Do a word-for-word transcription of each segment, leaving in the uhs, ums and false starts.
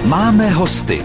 Máme hosty.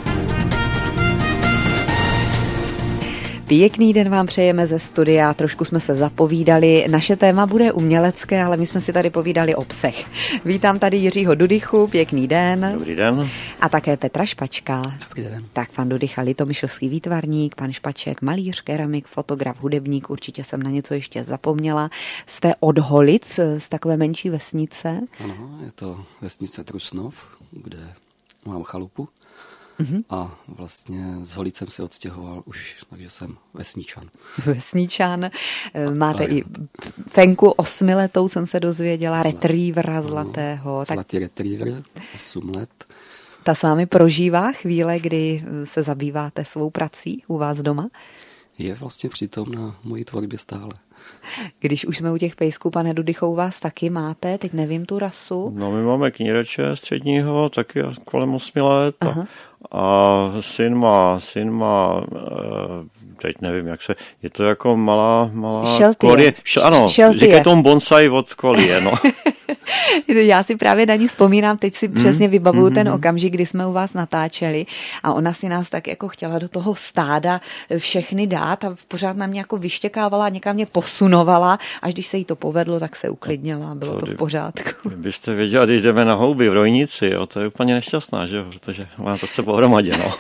Pěkný den vám přejeme ze studia, trošku jsme se zapovídali. Naše téma bude umělecké, ale my jsme si tady povídali o psech. Vítám tady Jiřího Dudychu, pěkný den. Dobrý den. A také Petra Špačka. Dobrý den. Tak pan Dudycha, litomyšlský výtvarník, pan Špaček, malíř, keramik, fotograf, hudebník, určitě jsem na něco ještě zapomněla. Jste od Holic, z takové menší vesnice? Ano, je to vesnice Trusnov, kde mám chalupu. Mm-hmm. A vlastně s Holicem se odstěhoval už, takže jsem vesničan. Vesničan. Máte i Fenku osmiletou, jsem se dozvěděla, Zla... retrievera zlatého. Zlatý tak... retriever, osm let. Ta s vámi prožívá chvíle, kdy se zabýváte svou prací u vás doma? Je vlastně přitom na mojí tvorbě stále. Když už jsme u těch pejsků, pane Dudycho, u vás taky máte, teď nevím tu rasu. No, my máme kníreče středního, taky kolem osmi let. A, a syn má, syn má, teď nevím, jak se, je to jako malá, malá kolie. Š, ano, říkají tomu bonsai od kolie, no. Já si právě na ní vzpomínám, teď si přesně vybavuju mm, ten mm, okamžik, kdy jsme u vás natáčeli a ona si nás tak jako chtěla do toho stáda všechny dát a pořád na mě jako vyštěkávala a někam mě posunovala, až když se jí to povedlo, tak se uklidnila a bylo to, to v pořádku. Byste věděla, když jdeme na houby v Rojnici, jo, to je úplně nešťastná, že jo, protože má to se pohromadě, no.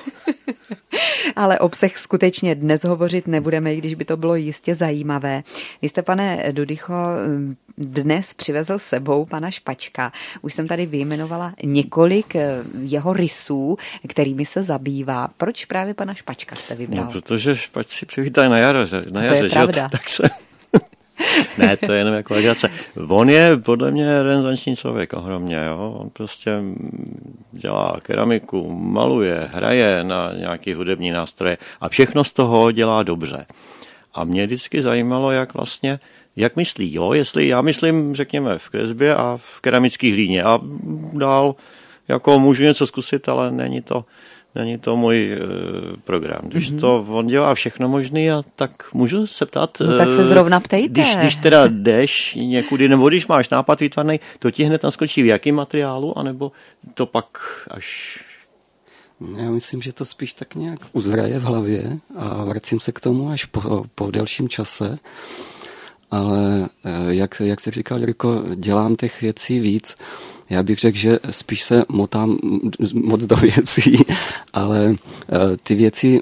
Ale o psech skutečně dnes hovořit nebudeme, i když by to bylo jistě zajímavé. Vy jste, pane Dudycho, dnes přivezl sebou pana Špačka. Už jsem tady vyjmenovala několik jeho rysů, kterými se zabývá. Proč právě pana Špačka jste vybral? No, protože Špač si přivítají na jaře, na jaře, to je pravda. Tak se... Ne, to je jenom jako legrace. On je podle mě renesanční člověk ohromně, jo. On prostě dělá keramiku, maluje, hraje na nějaký hudební nástroje a všechno z toho dělá dobře. A mě vždycky zajímalo, jak vlastně, jak myslí, jo, jestli já myslím, řekněme, v kresbě a v keramické hlíně a dál, jako můžu něco zkusit, ale není to Není to můj uh, program. Když mm-hmm. to on dělá všechno možný, a tak můžu se ptát. No tak se zrovna ptejte. Když, když teda jdeš někudy, nebo když máš nápad výtvarný, to ti hned naskočí v jakém materiálu, anebo to pak až... Já myslím, že to spíš tak nějak uzraje v hlavě a vracím se k tomu až po, po delším čase. Ale jak, jak jsi říkal, Jirko, dělám těch věcí víc. Já bych řekl, že spíš se motám moc do věcí, ale ty věci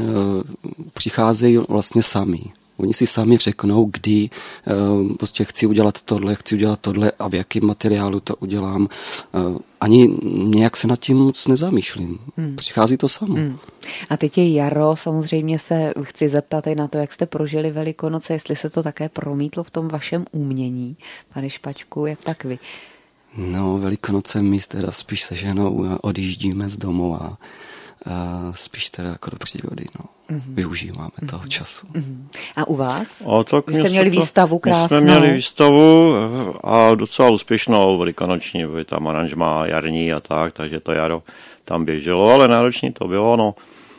přicházejí vlastně sami. Oni si sami řeknou, kdy prostě chci udělat tohle, chci udělat tohle a v jakém materiálu to udělám. Ani nějak se nad tím moc nezamýšlím. Hmm. Přichází to samo. Hmm. A teď je jaro, samozřejmě se chci zeptat i na to, jak jste prožili Velikonoce, jestli se to také promítlo v tom vašem umění. Pane Špačku, jak tak vy? No, Velikonoce my teda spíš se ženou odjíždíme z domova. A spíš teda jako do přírody, no. Mm-hmm. Využíváme mm-hmm. toho času. Mm-hmm. A u vás? A tak Vy jste měli to, výstavu krásnou. My jsme měli výstavu a docela úspěšnou velikonoční, byly tam aranžmá jarní a tak, takže to jaro tam běželo, ale náročný to bylo, no.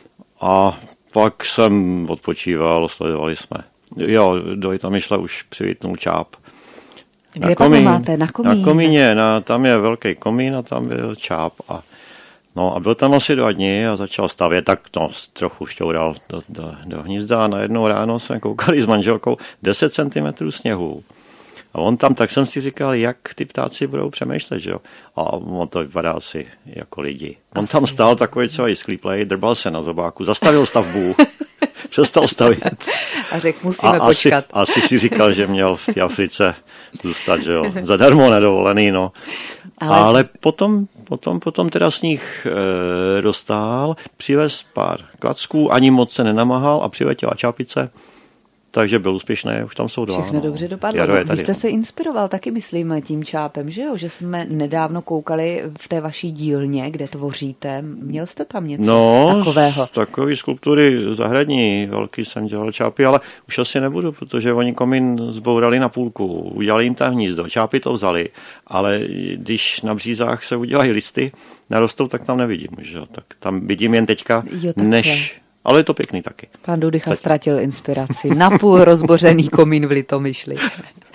A pak jsem odpočíval, sledovali jsme. Jo, do Litomyšle už přivítnul čáp. Kde na komín, máte? Na komíně? Na komíně, na, tam je velký komín a tam byl čáp a no a byl tam asi dva dny a začal stavět, tak to trochu šťoural do, do, do hnízda a najednou ráno jsme koukali s manželkou deset centimetrů sněhu. A on tam, tak jsem si říkal, jak ty ptáci budou přemýšlet, že jo. A on to vypadá asi jako lidi. On tam stál takový celý sklíplej, drbal se na zobáku, zastavil stavbu, přestal stavět. A řekl, musíme a počkat. Asi, asi si říkal, že měl v té Africe zůstat, že jo, zadarmo nedovolený, no. Ale, Ale potom, potom, potom teda sníh e, dostál, přivez pár klacků, ani moc se nenamahal a přiletěla čápice, takže byl úspěšný, už tam jsou dva. Všechno no. dobře dopadlo. Vy jste se inspiroval taky, myslím, tím čápem, že jo? Že jsme nedávno koukali v té vaší dílně, kde tvoříte. Měl jste tam něco no, takového? No, takové skulptury zahradní, velký jsem dělal čápy, ale už asi nebudu, protože oni komín zbourali na půlku, udělali jim tam hnízdo, čápy to vzali, ale když na břízách se udělají listy, narostou, tak tam nevidím, že jo? Tak tam vidím jen teďka, jo, než... Ale je to pěkný taky. Pan Dudycha ztratil inspiraci. Napůl rozbořený komín v Litomyšli.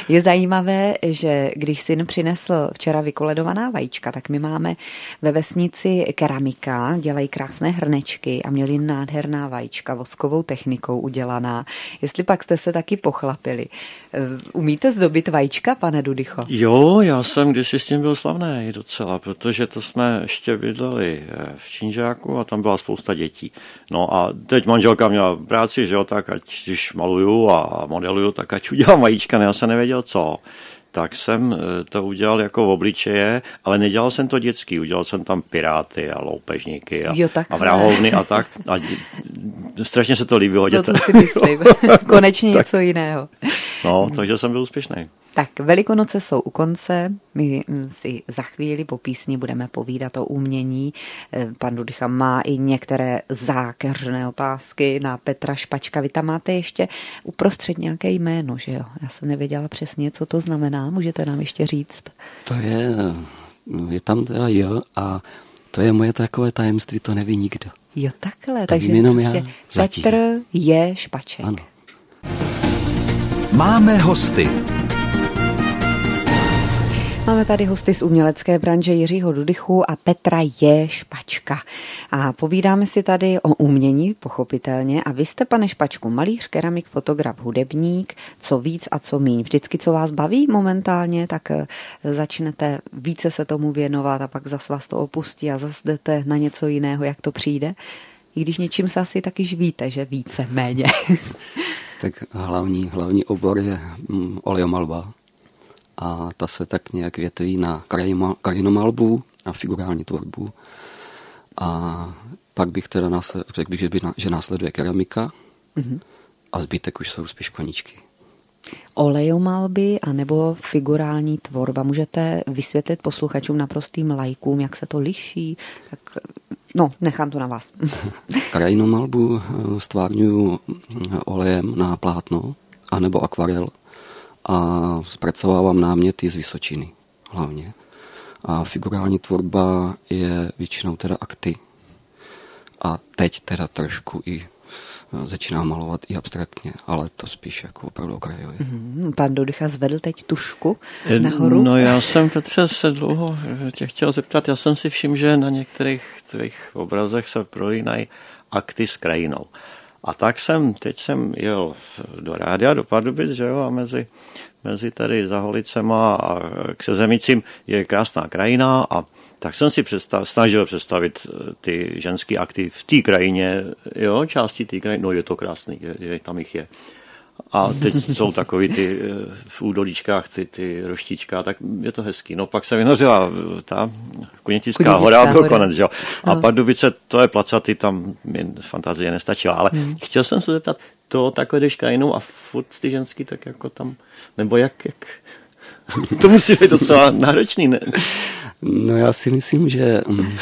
Je zajímavé, že když syn přinesl včera vykoledovaná vajíčka, tak my máme ve vesnici keramika, dělají krásné hrnečky a měli nádherná vajíčka voskovou technikou udělaná. Jestli pak jste se taky pochlapili. Umíte zdobit vajíčka, pane Dudycho? Jo, já jsem kdysi s tím byl slavný docela, protože to jsme ještě bydleli v Číňžáku a tam byla spousta dětí. No a teď manželka měla práci, že jo, tak ať když maluju a modeluju, tak ať udělám vajíčka, já jsem nevěděl co. Tak jsem to udělal jako v obličeje, ale nedělal jsem to dětský, udělal jsem tam piráty a loupežníky a, jo, a vrahovny a tak. A dě, strašně se to líbilo dětem. No to si myslím. Konečně něco jiného. No, takže jsem byl úspěšný. Tak Velikonoce jsou u konce, my si za chvíli po písni budeme povídat o umění. Pan Dudycha má i některé zákeřné otázky na Petra Špačka. Vy tam máte ještě uprostřed nějaké jméno, že jo? Já jsem nevěděla přesně, co to znamená. Můžete nám ještě říct? To je, je tam teda jo a to je moje takové tajemství, to neví nikdo. Jo, takhle, tak takže prostě Petr je Špaček. Ano. Máme hosty. Máme tady hosty z umělecké branže Jiřího Dudychu a Petra J. Špačka. A povídáme si tady o umění, pochopitelně. A vy jste, pane Špačku, malíř, keramik, fotograf, hudebník, co víc a co míň. Vždycky, co vás baví momentálně, tak začnete více se tomu věnovat a pak zas vás to opustí a zas jdete na něco jiného, jak to přijde. I když něčím se asi taky živíte, že více, méně. Tak hlavní, hlavní obor je mm, olejomalba. A ta se tak nějak větví na krajinomalbu a figurální tvorbu. A pak bych teda násled, řekl bych, že, by, že následuje keramika mm-hmm. a zbytek už jsou spíš koníčky. Olejomalby anebo figurální tvorba. Můžete vysvětlit posluchačům, naprostým laikům, jak se to liší? Tak, no, nechám to na vás. Krajinomalbu stvárňuji olejem na plátno anebo akvarel. A zpracovávám náměty z Vysočiny hlavně. A figurální tvorba je většinou teda akty. A teď teda trošku i začínám malovat i abstraktně, ale to spíš jako opravdu okrajově. Mm, pan Dudycha zvedl teď tušku nahoru. No já jsem, Petře, se dlouho tě chtěl zeptat, já jsem si všiml, že na některých tvých obrazech se prolínají akty s krajinou. A tak jsem, teď jsem jel do rádia, do Pardubic, že jo, a mezi, mezi tady za Holicema a k Sezemicím je krásná krajina a tak jsem si představ, snažil představit ty ženské akty v té krajině, jo, části té krajiny, no je to krásný, je, je, tam jich je. A teď jsou takový ty v údolíčkách, ty, ty roštička, tak je to hezký. No pak se vynořila ta Kunětická hora, byl konec, že jo. A no. Pardubice, to je placatý, tam mi fantazie nestačila, ale hmm. chtěl jsem se zeptat, to takhle jdeš krajinou a furt ty ženský, tak jako tam, nebo jak, jak? To musí být docela náročný, ne? No já si myslím, že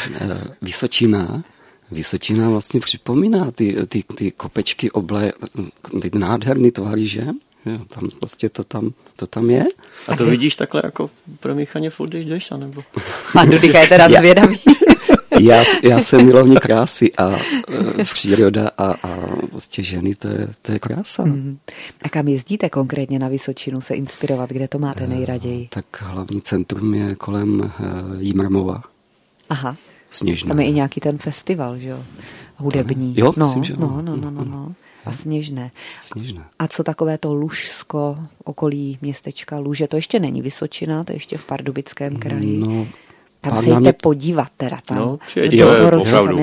Vysočina Vysočina vlastně připomíná ty, ty, ty kopečky oble, ty nádherný tvary, že? Jo, tam prostě to tam, to tam je. A to vidíš takhle jako promíchaně furt, když jdeš, anebo? Pan Dudycha je teda zvědavý. Já, já jsem milovník krásy a e, příroda a, a prostě ženy, to je, to je krása. Mm. A kam jezdíte konkrétně na Vysočinu se inspirovat, kde to máte nejraději? E, tak hlavní centrum je kolem e, Jímrmova. Aha. Sněžná. Tam je i nějaký ten festival, že jo? Hudební. Jo, no, myslím, že no, no, no, no, no. A Sněžné. Sněžné. A co takové to Lužsko, okolí městečka Luže, to ještě není Vysočina, to je ještě v Pardubickém kraji. No, tam se jděte podívat teda tam. No, přijde, jo, jo, opravdu.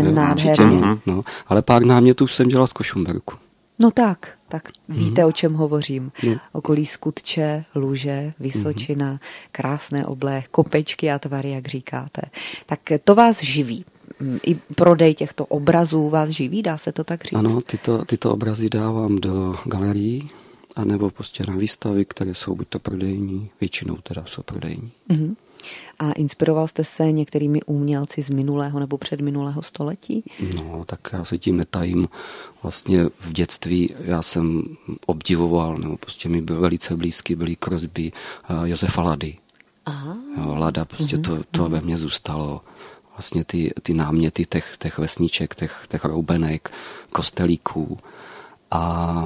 No, ale pár námětů jsem dělal z Košumberku. No tak, tak víte, mm. o čem hovořím. No. Okolí Skutče, Luže, Vysočina, mm. krásné obleh, kopečky a tvary, jak říkáte. Tak to vás živí. I prodej těchto obrazů vás živí, dá se to tak říct? Ano, tyto, tyto obrazy dávám do galerií, anebo prostě na výstavy, které jsou buď to prodejní, většinou teda jsou prodejní. Mm. A inspiroval jste se některými umělci z minulého nebo předminulého století? No, tak já se tím netajím. Vlastně v dětství já jsem obdivoval, nebo prostě mi byl velice blízký, byli Crosby, Josefa Lady. Aha. Jo, Lada, prostě mm-hmm. to, to ve mně zůstalo. Vlastně ty, ty náměty těch, těch vesniček, těch, těch roubenek, kostelíků. A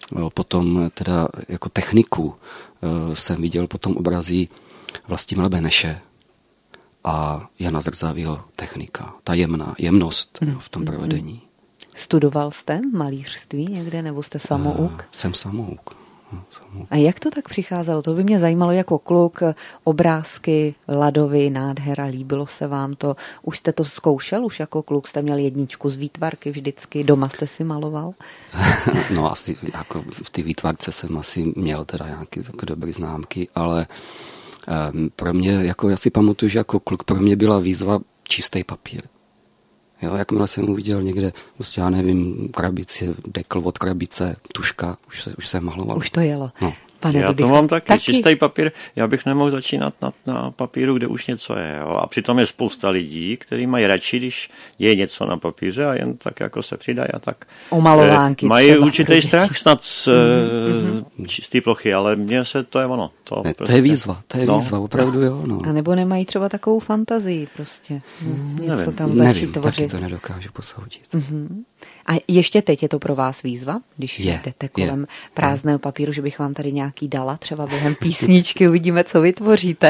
potom teda jako techniku jsem viděl potom obrazy Vlastimila Beneše a Jana Zrzavího technika. Ta jemná, jemnost mm. v tom provedení. Studoval jste malířství někde, nebo jste samouk? Uh, jsem samouk. samouk. A jak to tak přicházelo? To by mě zajímalo jako kluk, obrázky, Ladovy, nádhera, líbilo se vám to? Už jste to zkoušel? Už jako kluk jste měl jedničku z výtvarky vždycky? Doma jste si maloval? No asi jako v té výtvarce jsem asi měl teda nějaké dobré známky, ale um, pro mě, jako já si pamatuju, že jako kluk pro mě byla výzva čistý papír. Jo, jakmile jsem uviděl někde, prostě já nevím, krabici, dekl od krabice, tuška, už, se, už jsem maloval. Už to jelo. No. Pane já Dudycho, to mám taky, taky, čistý papír, já bych nemohl začínat na, na papíru, kde už něco je. Jo? A přitom je spousta lidí, kteří mají radši, když je něco na papíře a jen tak jako se přidají a tak. O malovánky. Mají určitý strach snad z mm-hmm. čisté plochy, ale mně se to je ono. To, ne, prostě, to je výzva, to je no. výzva, opravdu jo. No. A nebo nemají třeba takovou fantazii prostě. Mm, něco nevím, tam začít nevím, tvořit. taky to nedokážu posoudit. Mm-hmm. A ještě teď je to pro vás výzva, když je, jdete kolem je. prázdného papíru, že bych vám tady nějaký dala, třeba během písničky, uvidíme, co vytvoříte.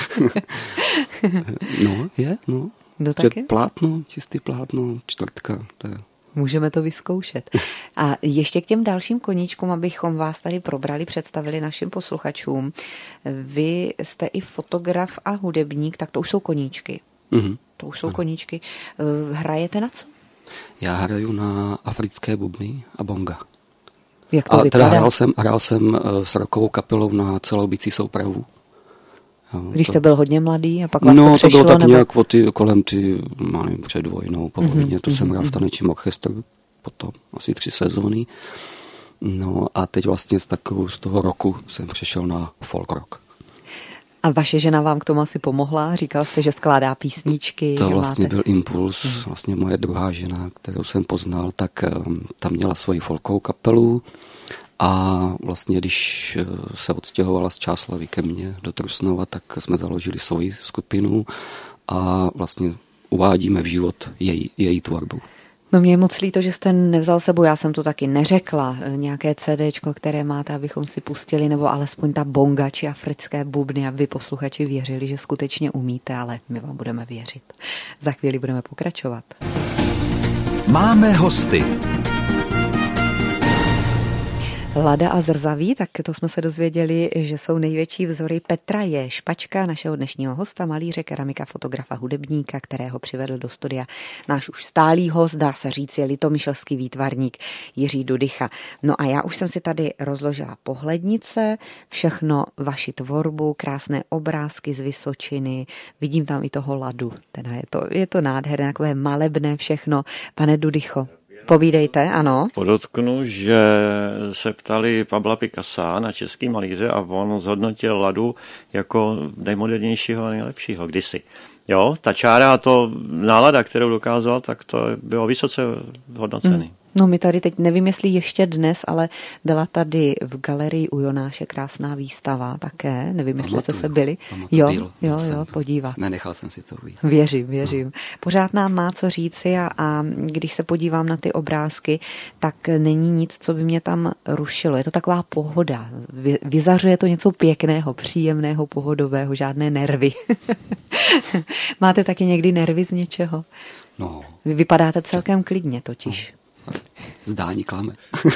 No, je, no. No tak je. Plátno, čistý plátno, čtvrtka, to je. Můžeme to vyzkoušet. A ještě k těm dalším koníčkům, abychom vás tady probrali, představili našim posluchačům. Vy jste i fotograf a hudebník, tak to už jsou koníčky. Mm-hmm. To už jsou ano. koníčky. Hrajete na co? Já hraju na africké bubny a bonga. Jak to a vypadá? teda hrál jsem, hrál jsem s rockovou kapelou na celou bicí soupravu. Jo, Když to... jste byl hodně mladý a pak vás no, to přešlo? No, to bylo tak nebo... nějak ty, kolem ty, nevím, před vojnou, po vojně, mm-hmm. to jsem hrál v tanečním orchestru, potom asi tři sezóny. No a teď vlastně z takovou, z toho roku jsem přešel na folk rock. A vaše žena vám k tomu asi pomohla? Říkal jste, že skládá písničky. To že vlastně máte... byl impuls. Mm. Vlastně moje druhá žena, kterou jsem poznal, tak um, tam měla svoji folkovou kapelu a vlastně když se odstěhovala z Čáslavy ke mně do Trusnova, tak jsme založili svoji skupinu a vlastně uvádíme v život její, její tvorbu. No mě je moc líto, že jste nevzal sebou, já jsem to taky neřekla, nějaké CDčko, které máte, abychom si pustili, nebo alespoň ta bonga či africké bubny, aby posluchači věřili, že skutečně umíte, ale my vám budeme věřit. Za chvíli budeme pokračovat. Máme hosty. Lada a Zrzaví, tak to jsme se dozvěděli, že jsou největší vzory Petra J. Špačka, našeho dnešního hosta, malíře, keramika, fotografa, hudebníka, kterého přivedl do studia náš už stálý host, dá se říct, je litomyšlský výtvarník Jiří Dudycha. No a já už jsem si tady rozložila pohlednice, všechno vaši tvorbu, krásné obrázky z Vysočiny, vidím tam i toho Ladu, teda je to, je to nádherné, takové malebné všechno. Pane Dudycho, povídejte, ano. Podotknu, že se ptali Pabla Picassa na český malíře a on zhodnotil Ladu jako nejmodernějšího a nejlepšího kdysi. Jo, ta čára a to nálada, kterou dokázal, tak to bylo vysoce hodnocený. Hmm. No my tady teď, nevím jestli ještě dnes, ale byla tady v galerii u Jonáše krásná výstava také, nevím, jestli jste se byli. Jo, byl, jo, jo, jo, podívat. Nenechal jsem si to ujít. Věřím, věřím. No. Pořád nám má co říci a, a když se podívám na ty obrázky, tak není nic, co by mě tam rušilo. Je to taková pohoda. Vy, vyzařuje to něco pěkného, příjemného, pohodového, žádné nervy. Máte taky někdy nervy z něčeho? No. Vy vypadáte celkem klidně totiž. No. Zdání klame.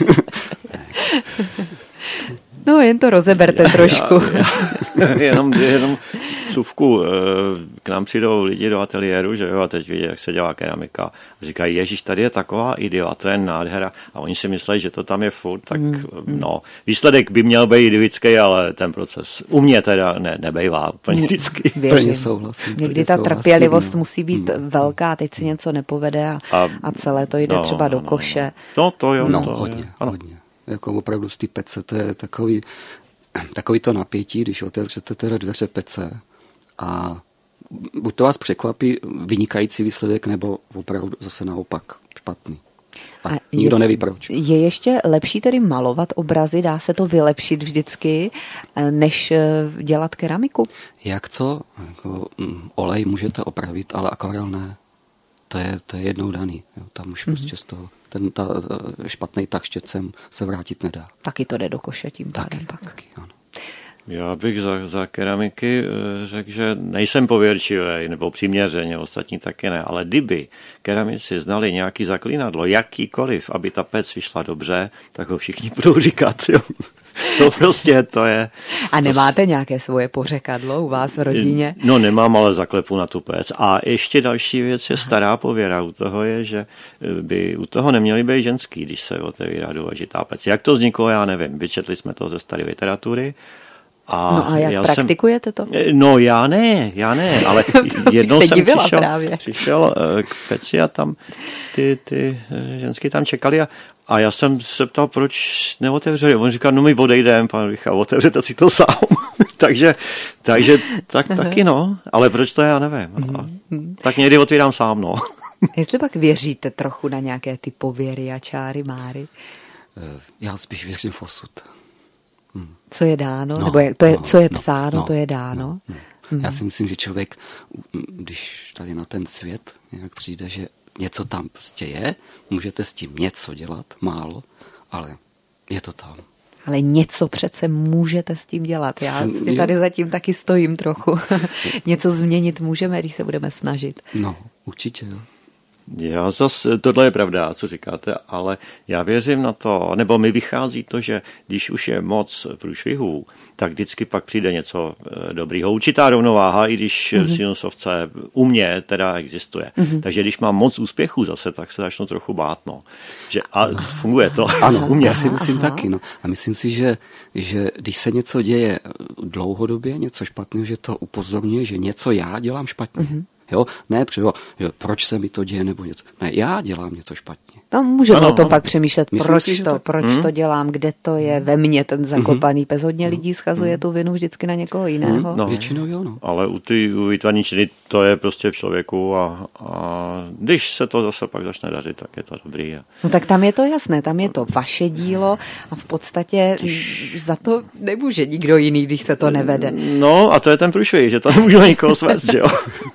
No, jen to rozeberte trošku. Já, já, jenom, jenom suvku, k nám přijdou lidi do ateliéru, že jo, a teď vidí, jak se dělá keramika. A říkají, ježiš, tady je taková idea, to je nádhera. A oni si myslí, že to tam je furt, tak mm. no, výsledek by měl být vždycky, ale ten proces u mě teda ne, nebejvá úplně vždycky. Plně souhlasím. Někdy ta trpělivost no. musí být mm. velká, teď si něco nepovede a, a, a celé to jde no, třeba do no, koše. No, no to jo. No, to hodně, je, hodně. Jako opravdu z té pece, to je takový, takový to napětí, když otevřete teda dveře pece a buď to vás překvapí vynikající výsledek, nebo opravdu zase naopak špatný. A, a nikdo je, neví proč. Je ještě lepší tedy malovat obrazy, dá se to vylepšit vždycky, než dělat keramiku? Jak co? Jako, olej můžete opravit, ale akvarel ne. to je, to je jednou daný. Jo. Tam už mm-hmm. prostě z toho, ten ta, špatný tak štětcem se vrátit nedá. Taky to jde do koše tím pádem taky, pak. Taky, ano. Já bych za, za keramiky řekl, že nejsem pověrčivý, nebo přiměřeně, ostatní taky ne, ale kdyby keramici znali nějaký zaklínadlo, jakýkoliv, aby ta pec vyšla dobře, tak ho všichni budou říkat. Jo. To prostě to je... A nemáte to... nějaké svoje pořekadlo u vás v rodině? No nemám, ale zaklepu na tu pec. A ještě další věc je stará pověra. U toho je, že by u toho neměly být ženský, když se otevírá důležitá pec. Jak to vzniklo, já nevím. Vyčetli jsme to ze staré literatury. A no a jak já praktikujete jsem, to? No já ne, já ne, ale jednou jsem přišel, přišel k peci a tam ty, ty ženský tam čekali a, a já jsem se ptal, proč neotevřeli. On říkal, no my odejdeme, pan Rychal, otevřete si to sám. takže takže tak, taky no, ale proč to já nevím. A, tak někdy otvírám sám, no. Jestli pak věříte trochu na nějaké ty pověry a čáry máry? Já spíš věřím v osud. Hmm. Co je dáno, no, nebo je, to je, no, co je no, psáno, no, to je dáno. No, no. Hmm. Já si myslím, že člověk, když tady na ten svět nějak přijde, že něco tam prostě je, můžete s tím něco dělat, málo, ale je to tam. Ale něco přece můžete s tím dělat. Já si tady zatím taky stojím trochu. Něco změnit můžeme, když se budeme snažit. No, určitě jo. Já zase, tohle je pravda, co říkáte, ale já věřím na to, nebo mi vychází to, že když už je moc průšvihů, tak vždycky pak přijde něco dobrýho. Určitá rovnováha, i když mm-hmm. v sinusovce u mě teda existuje. Mm-hmm. Takže když mám moc úspěchů zase, tak se začnu trochu bát. No. Že, a funguje to. Ano, u mě. Já si myslím taky. No. A myslím si, že, že když se něco děje dlouhodobě, něco špatného, že to upozorňuje, že něco já dělám špatně. Mm-hmm. Jo, ne třeba, že proč se mi to děje nebo něco. Ne, já dělám něco špatně. No můžeme ano, o tom pak přemýšlet, myslím proč si, to, tak... proč hmm. to dělám, kde to je ve mně ten zakopaný pes. Hodně lidí schazuje tu vinu vždycky na někoho jiného. Hmm, no, většinou jo, no. Ale u ty výtvarní činy to je prostě v člověku a, a když se to zase pak začne dařit, tak je to dobrý. A... No tak tam je to jasné, tam je to vaše dílo a v podstatě když... za to nemůže nikdo jiný, když se to nevede. No a to je ten průšvih, že to nemůžu na nikoho svést, že jo.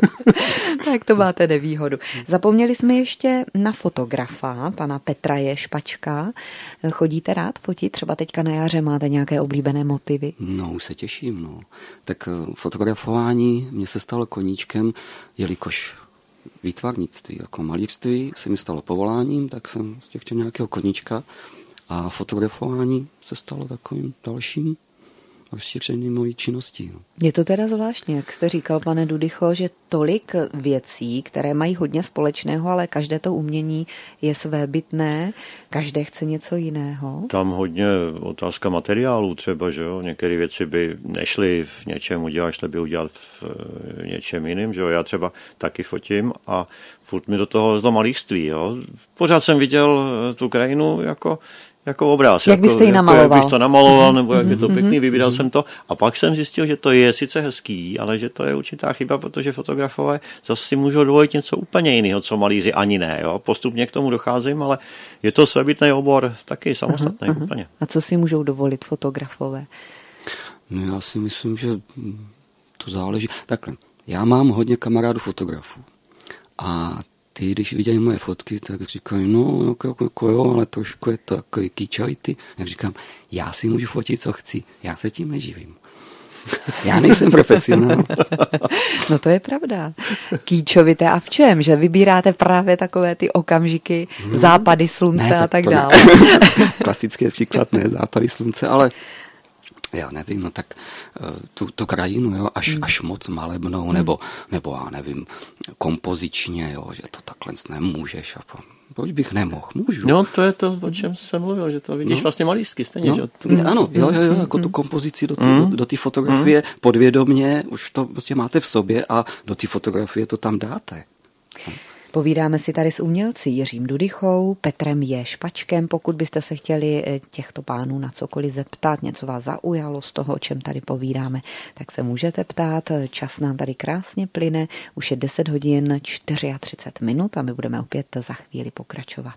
Tak to máte nevýhodu. Zapomněli jsme ještě na fotografa, pana Petra Špačka. Chodíte rád fotit? Třeba teďka na jaře máte nějaké oblíbené motivy? No, už se těším, no. Tak fotografování mě se stalo koníčkem, jelikož výtvarnictví, jako malířství se mi stalo povoláním, tak jsem z těch chtěl nějakého koníčka a fotografování se stalo takovým dalším rozšířený mojí činností. No. Je to teda zvláštní, jak jste říkal, pane Dudycho, že tolik věcí, které mají hodně společného, ale každé to umění je svébytné, každé chce něco jiného. Tam hodně otázka materiálů třeba, že jo, některé věci by nešly v něčem udělat, šly by udělat v něčem jiném, že jo, já třeba taky fotím a furt mi do toho zlo malířství, jo. Pořád jsem viděl tu krajinu jako jako obráz. Jak byste jako, ji namaloval? Jako, jak bych to namaloval, nebo jak je to pěkný, vybíral jsem to. A pak jsem zjistil, že to je sice hezký, ale že to je určitá chyba, protože fotografové zase si můžou dovolit něco úplně jiného, co malíři ani ne. Jo? Postupně k tomu docházím, ale je to svébytný obor taky samostatný aha, úplně. A co si můžou dovolit fotografové? No já si myslím, že to záleží. Takhle, já mám hodně kamarádů fotografů. A ty, když vidějí moje fotky, tak říkají, no, jako, jako, jako jo, ale trošku je to takový kýčovitý. Jak říkám, já si můžu fotit, co chci. Já se tím neživím. Já nejsem profesionál. No to je pravda. Kýčovité a v čem? Že vybíráte právě takové ty okamžiky, hmm. západy slunce ne, a tak dále. Klasický příklad, ne západy slunce, ale já nevím, no tak tu, tu krajinu, jo, až, hmm. až moc malebnou, hmm. nebo, nebo já nevím, kompozičně, jo, že to takhle nemůžeš. A po, proč bych nemohl? Můžu. No, to je to, o čem jsem mluvil, že to vidíš no. vlastně malířsky stejně. No. Že? Ano, jo, jo, jo, jako tu kompozici do té hmm. do, do fotografie hmm. podvědomě, už to prostě máte v sobě a do té fotografie to tam dáte. Povídáme si tady s umělci Jiřím Dudychou, Petrem Špačkem. Pokud byste se chtěli těchto pánů na cokoliv zeptat, něco vás zaujalo z toho, o čem tady povídáme, tak se můžete ptát. Čas nám tady krásně plyne. Už je deset hodin třicet čtyři minut a my budeme opět za chvíli pokračovat.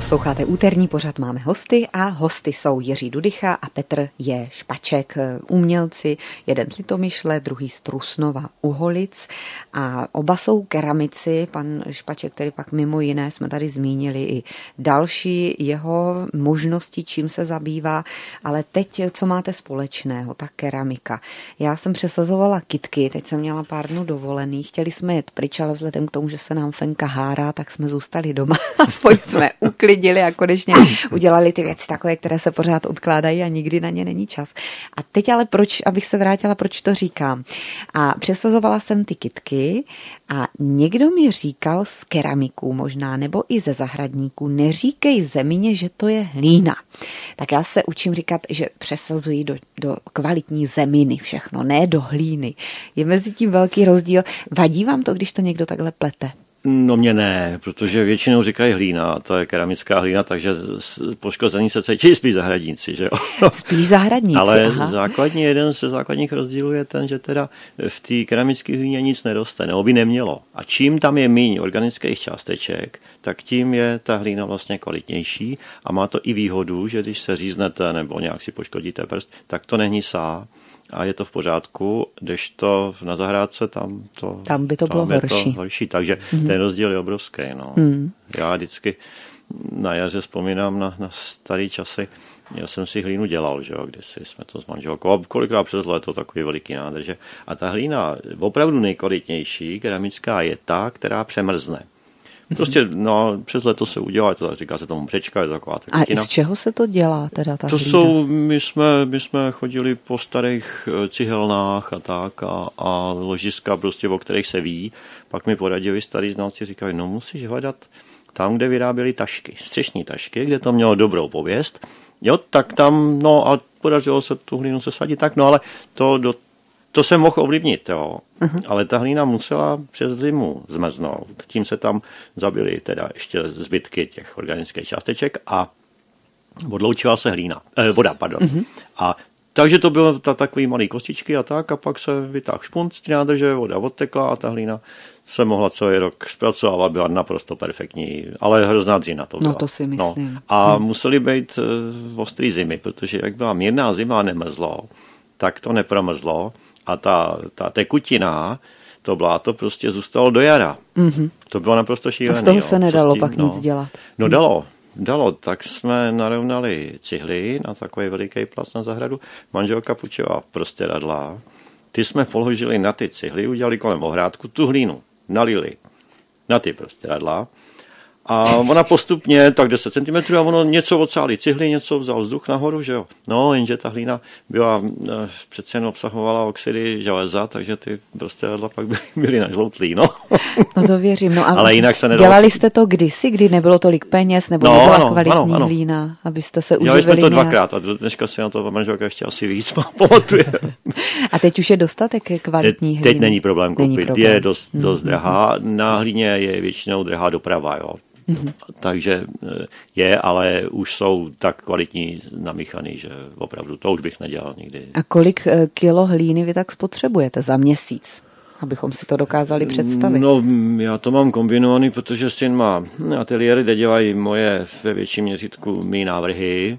Posloucháte úterní pořad Máme hosty a hosty jsou Jiří Dudycha a Petr J. Špaček, umělci, jeden z Litomyšle, druhý z Trusnova u Holic a oba jsou keramici. Pan Špaček, který pak mimo jiné jsme tady zmínili i další jeho možnosti, čím se zabývá, ale teď, co máte společného, ta keramika. Já jsem přesazovala kytky, teď jsem měla pár dnů dovolených, chtěli jsme jet pryč, ale vzhledem k tomu, že se nám fenka hárá, tak jsme zůstali doma, aspoň jsme uklidili a konečně udělali ty věci takové, které se pořád odkládají a nikdy na ně není čas. A teď ale proč, abych se vrátila, proč to říkám. A přesazovala jsem ty kytky a někdo mi říkal z keramiků možná, nebo i ze zahradníků, neříkej zemině, že to je hlína. Tak já se učím říkat, že přesazují do, do kvalitní zeminy všechno, ne do hlíny. Je mezi tím velký rozdíl. Vadí vám to, když to někdo takhle plete? No mě ne, protože většinou říkají hlína, to je keramická hlína, takže poškození se cítí spíš zahradníci, že jo? Spíš zahradníci, ale aha. základní, jeden ze základních rozdílů je ten, že teda v té keramické hlíně nic neroste, nebo by nemělo. A čím tam je míň organických částeček, tak tím je ta hlína vlastně kvalitnější a má to i výhodu, že když se říznete nebo nějak si poškodíte prst, tak to nehnusá. A je to v pořádku, kdežto na zahrádce tam to, tam by to tam bylo je horší. To horší. Takže mm. ten rozdíl je obrovský. No. Mm. Já vždycky na jaře vzpomínám na, na starý časy. Já jsem si hlínu dělal, že jo, kdysi jsme to s manželkou a kolikrát přes léto takový veliký nádrže. A ta hlína opravdu nejkvalitnější keramická je ta, která přemrzne. Prostě no, přes leto se udělá, to říká se tomu břečka, je to taková tekutina. A z čeho se to dělá teda ta To hlína? jsou, my jsme, my jsme chodili po starých cihelnách a tak a, a ložiska prostě, o kterých se ví. Pak mi poradili starý znalci, říkají, no musíš hledat tam, kde vyráběli tašky, střešní tašky, kde to mělo dobrou pověst. Jo, tak tam, no a podařilo se tu hlínu sesadit tak, no ale to do To se mohl ovlivnit, jo. Uh-huh. Ale ta hlína musela přes zimu zmrznout. Tím se tam zabily teda ještě zbytky těch organických částeček a odloučila se hlína, eh, voda, pardon. Uh-huh. A takže to bylo ta, takový malý kostičky a tak a pak se vytáhl špunt z té nádrže, voda odtekla a ta hlína se mohla celý rok zpracovávat, byla naprosto perfektní, ale hrozná dřina to byla. No to si myslím. No. A hmm. museli být uh, ostrý zimy, protože jak byla mírná zima a nemrzlo, tak to nepromrzlo. A ta, ta tekutina, to bláto prostě zůstalo do jara. Mm-hmm. To bylo naprosto šílené. A z toho se jo, nedalo tím, pak no. nic dělat. No dalo, dalo. Tak jsme narovnali cihly na takový veliký plac na zahradu. Manželka půjčila prostě radla. Ty jsme položili na ty cihly, udělali kolem ohrádku tu hlínu, nalili na ty prostě radla. A ona postupně, tak deset centimetrů a ono něco odsáli cihly, něco vzal vzduch nahoru, že jo. No, jenže ta hlína byla, přece jen obsahovala oxidy železa, takže ty prostě radla pak byly, byly nažloutlý, no. No to věřím, no a ale jinak se nedalo... dělali jste to kdysi, kdy nebylo tolik peněz, nebo no, nebyla ano, kvalitní ano, ano. hlína, abyste se uživili dělali jsme to nějak... dvakrát a dneška si na to manželka ještě asi víc pamatuje. A teď už je dostatek kvalitní hlíny? Teď není problém koupit, není problém. Je dost, dost mm-hmm. drahá, na hlíně je většinou drahá doprava, jo. Mm-hmm. Takže je, ale už jsou tak kvalitní namíchaný, že opravdu to už bych nedělal nikdy. A kolik kilo hlíny vy tak spotřebujete za měsíc, abychom si to dokázali představit? No, já to mám kombinovaný, protože syn má ateliéry, kde dělají moje ve větším měřítku mý návrhy.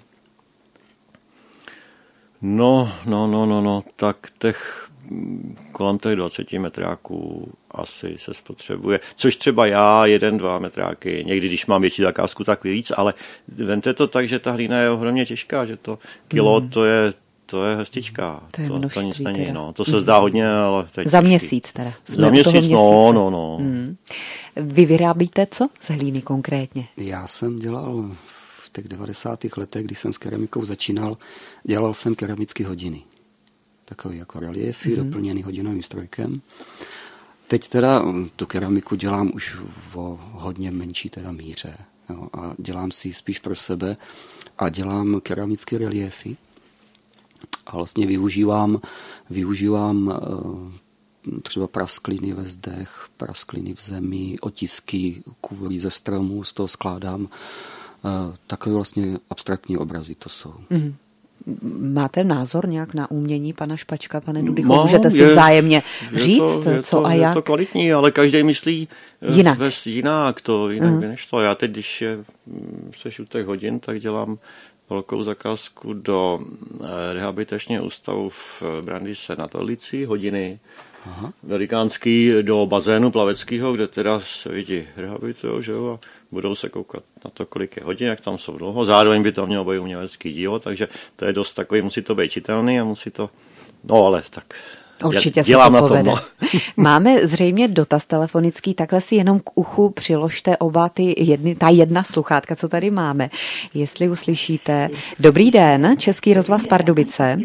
No, no, no, no, no, tak těch kolem těch dvacet metráků asi se spotřebuje. Což třeba já, jeden, dva metráky, někdy, když mám větší zakázku, tak víc, ale vemte to tak, že ta hlína je ohromně těžká, že to kilo, hmm. to je to je hestička. To je to, to nic není, teda. no. To se zdá hodně, ale to je za těžký. Měsíc teda. Jsme za měsíc, no, no, no. Hmm. Vy vyrábíte co z hlíny konkrétně? Já jsem dělal v těch devadesátých letech, když jsem s keramikou začínal, dělal jsem keramické hodiny. Takový jako reliefy, mm-hmm. doplněný hodinovým strojkem. Teď teda tu keramiku dělám už v hodně menší teda míře. Jo, a dělám si spíš pro sebe a dělám keramické reliefy. A vlastně využívám, využívám třeba praskliny ve zdech, praskliny v zemi, otisky kůry ze stromů, z toho skládám. Takové vlastně abstraktní obrazy to jsou. Mm-hmm. Máte názor nějak na umění pana Špačka, pane Dudycho? No, Můžete si je, vzájemně je říct, to, je co to, a je jak? Je to kvalitní, ale každý myslí jinak. Ves, jinak to, jinak uh-huh. by nešlo. Já teď, když je sešutek hodin, tak dělám velkou zakázku do rehabilitačního ústavu v Brandýse nad Orlicí, hodiny. Aha. Velikánský do bazénu plaveckého, kde teda se lidi rehabilitujou, že jo, a budou se koukat na to, kolik je hodin, jak tam jsou dlouho. Zároveň by to mělo být umělecký dílo, takže to je dost takový, musí to být čitelný a musí to, no ale tak... Určitě dělám se to na povede. tom, no. Máme zřejmě dotaz telefonický, takhle si jenom k uchu přiložte oba ty jedny, ta jedna sluchátka, co tady máme. Jestli uslyšíte. Dobrý den, Český rozhlas Pardubice.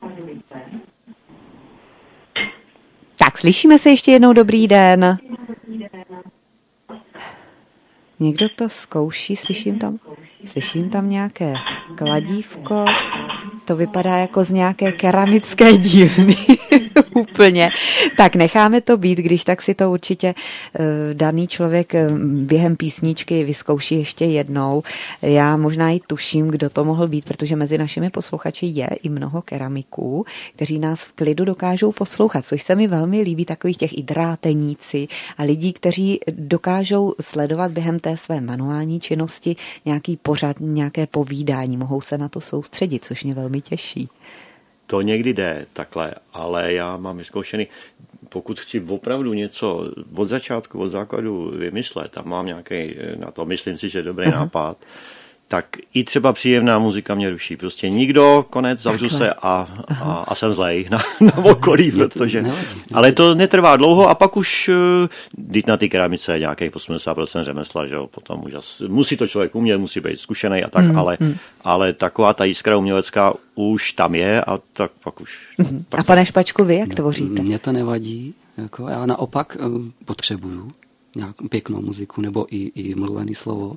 Tak, slyšíme se ještě jednou, dobrý den. Někdo to zkouší, slyším tam, slyším tam nějaké kladívko, to vypadá jako z nějaké keramické dílny. Úplně. Tak necháme to být, když tak si to určitě uh, daný člověk uh, během písničky vyzkouší ještě jednou. Já možná i tuším, kdo to mohl být, protože mezi našimi posluchači je i mnoho keramiků, kteří nás v klidu dokážou poslouchat, což se mi velmi líbí, takových těch i dráteníci a lidí, kteří dokážou sledovat během té své manuální činnosti nějaký pořad, nějaké povídání, mohou se na to soustředit, což mě velmi těší. To někdy jde takhle, ale já mám vyzkoušený, pokud chci opravdu něco od začátku, od základu vymyslet a mám nějaký, na to myslím si, že dobrý uh-huh. nápad, tak i třeba příjemná muzika mě ruší. Prostě nikdo, konec, zavřu se a, a, a jsem zlej na, na okolí, protože... Ale to netrvá dlouho a pak už, když na ty keramice je nějakých osmdesát procent řemesla, že jo, potom už musí to člověk umět, musí být zkušený a tak, mm, ale, mm. ale taková ta jiskra umělecká už tam je a tak pak už... Mm. Pak a pane Špačku, vy jak tvoříte? Mně to nevadí, jako já naopak potřebuju nějakou pěknou muziku nebo i, i mluvený slovo,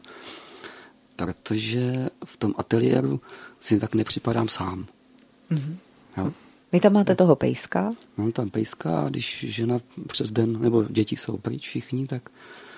protože v tom ateliéru si tak nepřipadám sám. Mm-hmm. Jo? Vy tam máte toho pejska? Mám tam pejska a když žena přes den, nebo děti jsou pryč všichni, tak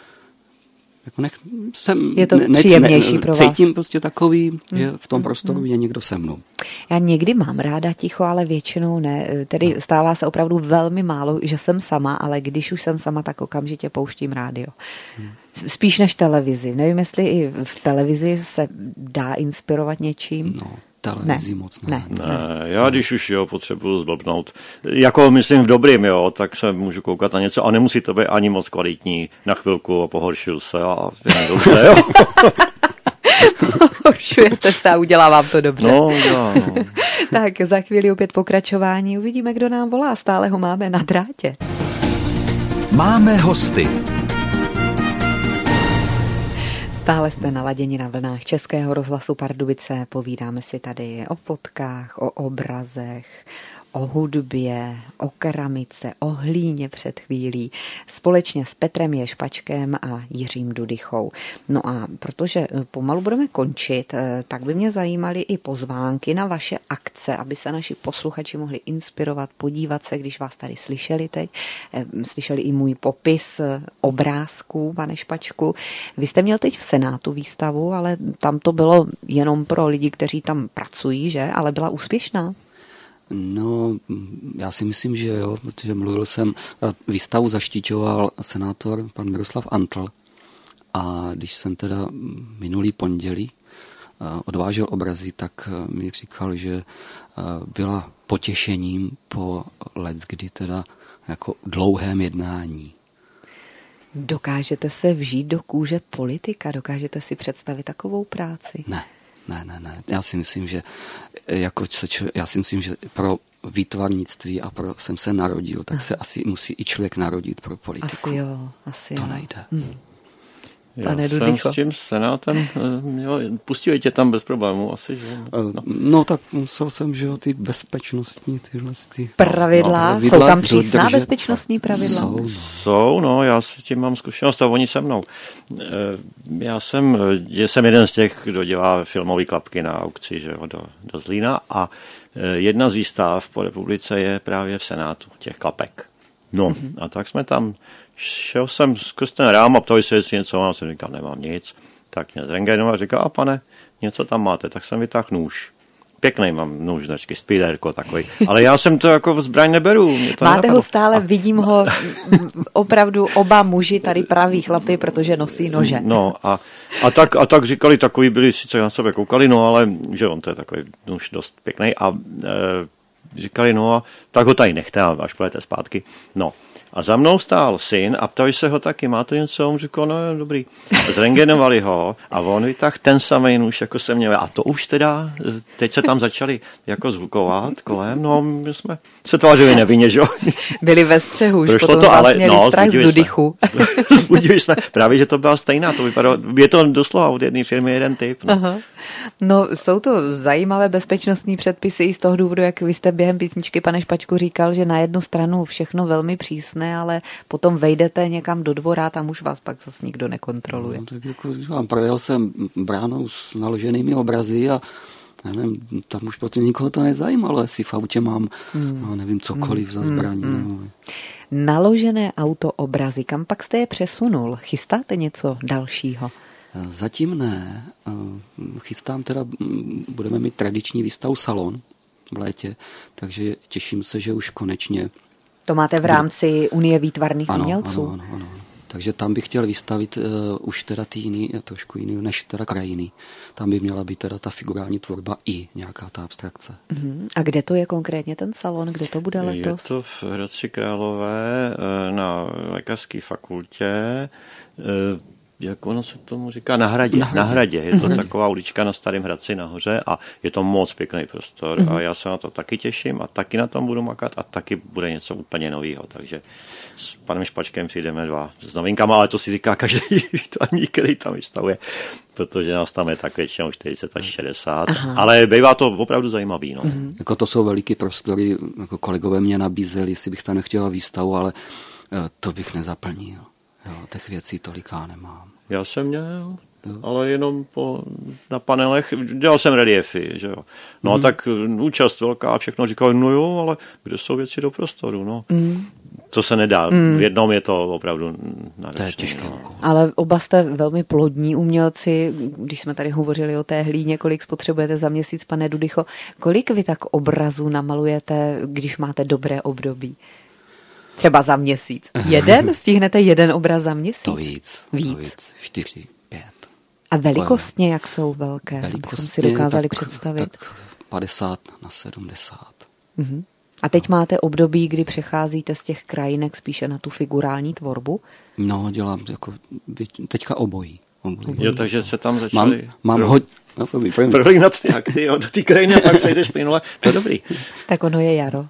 jako nech, jsem, je to ne, příjemnější ne, pro vás. Cítím prostě takový, mm. že v tom mm. prostoru je někdo se mnou. Já někdy mám ráda ticho, ale většinou ne. Tedy stává se opravdu velmi málo, že jsem sama, ale když už jsem sama, tak okamžitě pouštím rádio. Mm. Spíš než televizi. Nevím, jestli i v televizi se dá inspirovat něčím. No, televizi ne. moc ne. Ne, ne. ne. Já když už jo, potřebuju zblbnout, jako myslím v dobrým, jo, tak se můžu koukat na něco a nemusí to být ani moc kvalitní. Na chvilku a pohoršil se a jen dobře, jo. Pohoršujete se a udělá vám to dobře. No, no, no. Tak za chvíli opět pokračování. Uvidíme, kdo nám volá. Stále ho máme na drátě. Máme hosty. Stále jste naladěni na vlnách Českého rozhlasu Pardubice. Povídáme si tady o fotkách, o obrazech, o hudbě, o keramice, o hlíně před chvílí. Společně s Petrem Špačkem a Jiřím Dudychou. No a protože pomalu budeme končit, tak by mě zajímaly i pozvánky na vaše akce, aby se naši posluchači mohli inspirovat, podívat se, když vás tady slyšeli teď. Slyšeli i můj popis obrázků, pane Špačku. Vy jste měl teď v Senátu výstavu, ale tam to bylo jenom pro lidi, kteří tam pracují, že? Ale byla úspěšná? No, já si myslím, že jo, protože mluvil jsem, výstavu zaštiťoval senátor pan Miroslav Antl a když jsem teda minulý pondělí odvážel obrazy, tak mi říkal, že byla potěšením po leckdy teda jako dlouhém jednání. Dokážete se vžít do kůže politika? Dokážete si představit takovou práci? Ne. Ne, ne, ne. Já si myslím, že jako já si myslím, že pro výtvarnictví a pro jsem se narodil, tak se asi musí i člověk narodit pro politiku. Asi jo, asi to jo. nejde. Hmm. Pane Já Dudycho. jsem s tím senátem, jo, pustili tě tam bez problémů asi, že? No, no tak musel jsem, že jo, ty bezpečnostní tyhle ty pravidla, no, pravidla, jsou tam přísná dodržet. Bezpečnostní pravidla? Jsou, no. Jsou, no, já s tím mám zkušenost a oni se mnou. Já jsem, jsem jeden z těch, kdo dělá filmové klapky na aukci, že jo, do, do Zlína a jedna z výstav po republice je právě v Senátu, těch klapek. No, mm-hmm. a tak jsme tam, šel jsem skrz ten rám a ptali se, jestli něco mám, jsem říkal, nemám nic. Tak mě zrengenoval a říkal, a pane, něco tam máte, tak jsem vytáhl nůž. Pěkný mám nůž značky Spiderko takový, ale já jsem to jako zbraň neberu. To Máte nenapadlo. ho stále, a, vidím ho opravdu oba muži, tady praví chlapi, protože nosí nože. No a, a, tak, a tak říkali, takový byli, sice na sebe koukali, no ale že on to je takový nůž dost pěkný a e, říkali, no a tak ho tady nechte, až pojete zpátky. No. A za mnou stál syn a ptali se ho taky, má to něco? On říkal, no dobrý. Zrengenovali ho a on vytáhl ten samý nůž, jako jsem měl. A to už teda, teď se tam začali jako zhlukovat kolem, no my jsme se tvářili nevinně, že jo. Byli ve střehu, už Prošlo potom to, vás ale měli no, strach z Dudychu. Zbudili jsme, právě, že to byla stejná, to vypadalo, je to doslova od jedné firmy jeden typ. No. Aha. No, jsou to zajímavé bezpečnostní předpisy i z toho důvodu, jak vy jste během písničky, pane Špačku, říkal, že na jednu stranu všechno velmi přísné, ale potom vejdete někam do dvora, tam už vás pak zase nikdo nekontroluje. No, tak jako říkám, projel jsem bránou s naloženými obrazy a já nevím, tam už potom nikoho to nezajímalo, jestli v autě mám, hmm. no, nevím, cokoliv hmm. za zbraní. Hmm. No. Naložené auto obrazy, kam pak jste je přesunul? Chystáte něco dalšího? Zatím ne. Chystám teda, budeme mít tradiční výstavu Salon v létě, takže těším se, že už konečně. To máte v rámci Unie výtvarných ano, umělců? Ano, ano, ano. Takže tam bych chtěl vystavit uh, už teda ty jiný, trošku jiný než teda krajiny. Tam by měla být teda ta figurální tvorba i nějaká ta abstrakce. Uh-huh. A kde to je konkrétně ten salon? Kde to bude letos? Je to v Hradci Králové na lékařské fakultě. Jak ono se tomu říká? Na Hradě. Na Hradě, na hradě. Je to uh-huh. taková ulička na Starém Hradci nahoře a je to moc pěkný prostor uh-huh. a já se na to taky těším a taky na tom budu makat a taky bude něco úplně nového. Takže s panem Špačkem přijdeme dva s novinkama, ale to si říká každý výtvarník, který tam vystavuje, protože nás tam je tak většinou čtyřicet až šedesát, Aha. ale bývá to opravdu zajímavý. No. Uh-huh. Jako to jsou veliký prostory, jako kolegové mě nabízeli, jestli bych tam nechtěla výstavu, ale to bych nezaplnil. Jo, těch věcí toliká nemám. Já jsem měl, jo. ale jenom po, na panelech, dělal jsem reliefy, že jo. No mm. a tak účast velká a všechno říkali, no jo, ale kde jsou věci do prostoru, no. Mm. To se nedá, mm. v jednom je to opravdu náročné. No. Ale oba jste velmi plodní umělci, když jsme tady hovořili o té hlíně, kolik spotřebujete za měsíc, pane Dudycho, kolik vy tak obrazů namalujete, když máte dobré období? Třeba za měsíc. Jeden? Stihnete jeden obraz za měsíc? To víc. Víc. To víc. Čtyři, pět. A velikostně jak jsou velké? Abychom si dokázali tak, představit. Tak padesát na sedmdesát. Uh-huh. A teď máte období, kdy přecházíte z těch krajinek spíše na tu figurální tvorbu? No, dělám jako teďka obojí. obojí. Jo, takže se tam začali... Mám, mám pro... hoď... prolínat ty akty, jo, do té krajiny a pak sejdeš plynule. To je dobrý. Tak ono je jaro.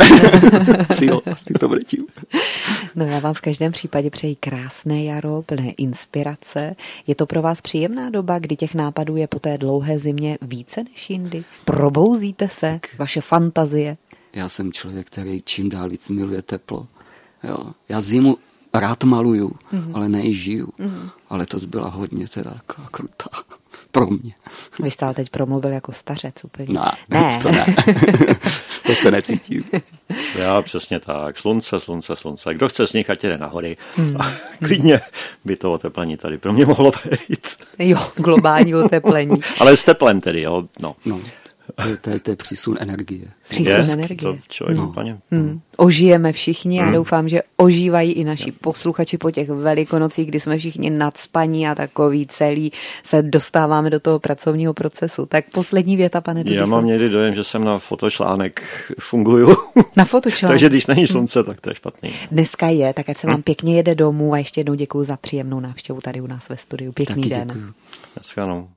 asi jo, asi to bude tím. No já vám v každém případě přeji krásné jaro, plné inspirace. Je to pro vás příjemná doba, kdy těch nápadů je po té dlouhé zimě více než jindy? Probouzíte se, tak. Vaše fantazie? Já jsem člověk, který čím dál víc miluje teplo. Jo. Já zimu rád maluju, mm-hmm. ale nežiju. Mm-hmm. Ale to byla hodně teda krutá pro mě. Vy jste ale teď promluvil jako stařec úplně. Ne, ne. to ne. To se necítím. Já přesně tak. Slunce, slunce, slunce. Kdo chce sníh, ať jde na hory. Hmm. A klidně by to oteplení tady pro mě mohlo být. Jo, globální oteplení. Ale s teplem tedy, jo. No. no. To, to, to, to je přísun energie. Přísun Jest, energie. To člověk no. úplně. Hmm. Ožijeme všichni a hmm. doufám, že ožívají i naši posluchači po těch velikonocích, kdy jsme všichni nadspaní a takový celý se dostáváme do toho pracovního procesu. Tak poslední věta, pane Dudycho. Já mám někdy dojem, že jsem na fotočlánek funguju. Na fotočlánek? Takže když není slunce, tak to je špatný. Dneska je, tak ať se vám hmm. pěkně jede domů a ještě jednou děkuju za příjemnou návštěvu tady u nás ve studiu. Pěkný Taky den. Děkuju. Naschledanou.